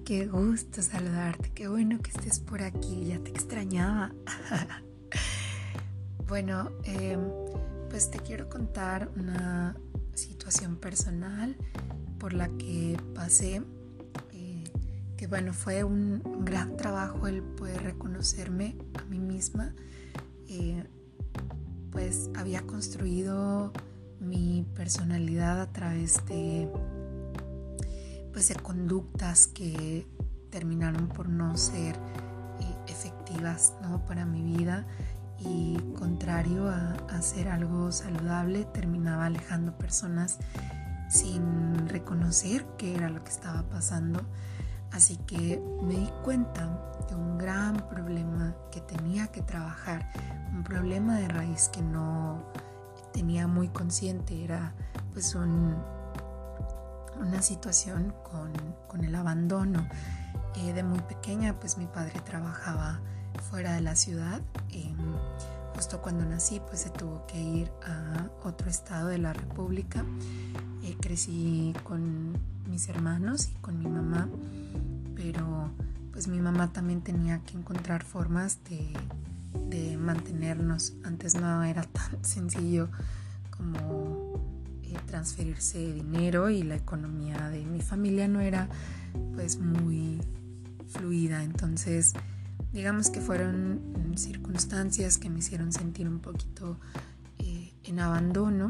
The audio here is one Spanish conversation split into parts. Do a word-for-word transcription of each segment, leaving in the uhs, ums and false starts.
Qué gusto saludarte, qué bueno que estés por aquí, ya te extrañaba. Bueno, eh, pues te quiero contar una situación personal por la que pasé, eh, que bueno, fue un, un gran trabajo el poder reconocerme a mí misma. Eh, pues había construido mi personalidad a través de pues de conductas que terminaron por no ser eh, efectivas, ¿no? Para mi vida, y contrario a, a hacer algo saludable, terminaba alejando personas sin reconocer qué era lo que estaba pasando. Así que me di cuenta de un gran problema que tenía que trabajar, un problema de raíz que no tenía muy consciente. Era pues un una situación con, con el abandono. Eh, de muy pequeña, pues mi padre trabajaba fuera de la ciudad. Eh, justo cuando nací, pues se tuvo que ir a otro estado de la República. Eh, crecí con mis hermanos y con mi mamá, pero pues mi mamá también tenía que encontrar formas de, de mantenernos. Antes no era tan sencillo como transferirse dinero, y la economía de mi familia no era pues muy fluida. Entonces digamos que fueron circunstancias que me hicieron sentir un poquito eh, en abandono,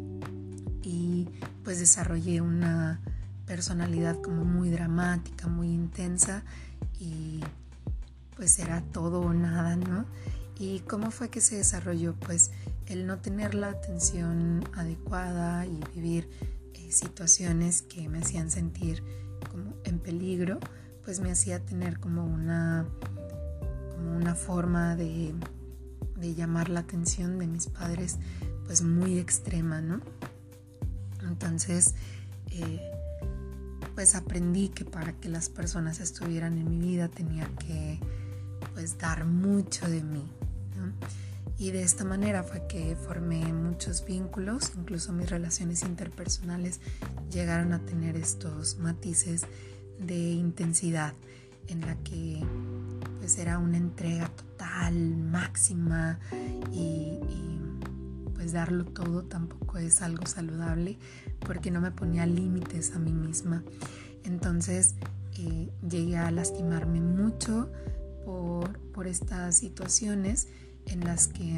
y pues desarrollé una personalidad como muy dramática, muy intensa, y pues era todo o nada, ¿no? ¿Y cómo fue que se desarrolló? Pues el no tener la atención adecuada y vivir eh, situaciones que me hacían sentir como en peligro, pues me hacía tener como una, como una forma de, de llamar la atención de mis padres pues muy extrema, ¿no? Entonces eh, pues aprendí que para que las personas estuvieran en mi vida tenía que pues dar mucho de mí, ¿no? Y de esta manera fue que formé muchos vínculos. Incluso mis relaciones interpersonales llegaron a tener estos matices de intensidad, en la que pues era una entrega total, máxima, y, y pues darlo todo tampoco es algo saludable, porque no me ponía límites a mí misma. Entonces eh, llegué a lastimarme mucho por, por estas situaciones en las que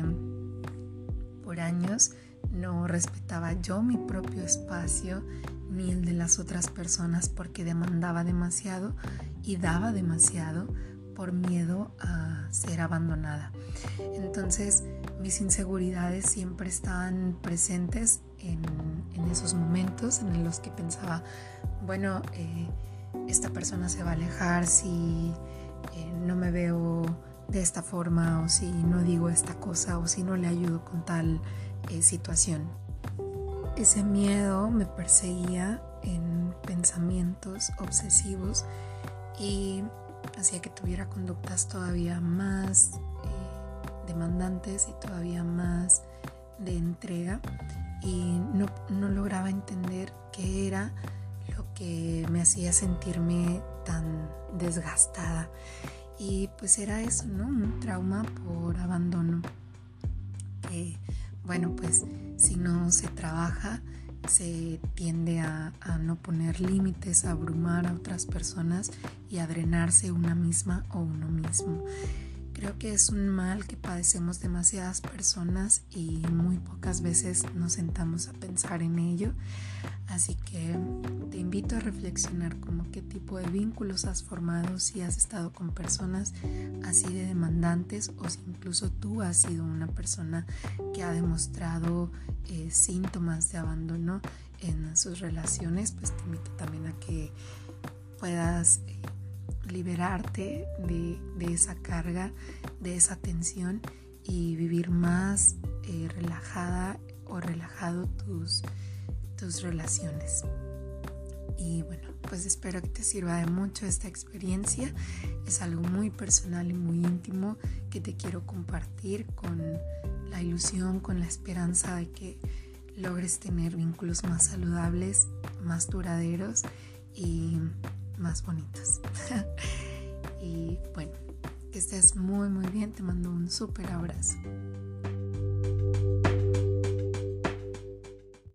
por años no respetaba yo mi propio espacio ni el de las otras personas, porque demandaba demasiado y daba demasiado por miedo a ser abandonada. Entonces mis inseguridades siempre estaban presentes en, en esos momentos en los que pensaba, bueno, eh, esta persona se va a alejar si eh, no me veo de esta forma, o si no digo esta cosa, o si no le ayudo con tal eh, situación. Ese miedo me perseguía en pensamientos obsesivos y hacía que tuviera conductas todavía más eh, demandantes y todavía más de entrega, y no, no lograba entender qué era lo que me hacía sentirme tan desgastada. Y pues era eso, ¿no? Un trauma por abandono. Que, bueno, pues si no se trabaja, se tiende a, a no poner límites, a abrumar a otras personas y a drenarse una misma o uno mismo. Creo que es un mal que padecemos demasiadas personas y muy pocas veces nos sentamos a pensar en ello. Así que te invito a reflexionar como qué tipo de vínculos has formado, si has estado con personas así de demandantes, o si incluso tú has sido una persona que ha demostrado eh, síntomas de abandono en sus relaciones. Pues te invito también a que puedas eh, liberarte de, de esa carga, de esa tensión, y vivir más eh, relajada o relajado tus tus relaciones. Y bueno, pues espero que te sirva de mucho esta experiencia. Es algo muy personal y muy íntimo que te quiero compartir, con la ilusión, con la esperanza de que logres tener vínculos más saludables, más duraderos, y más bonitas. Y bueno, que estés muy muy bien, te mando un súper abrazo.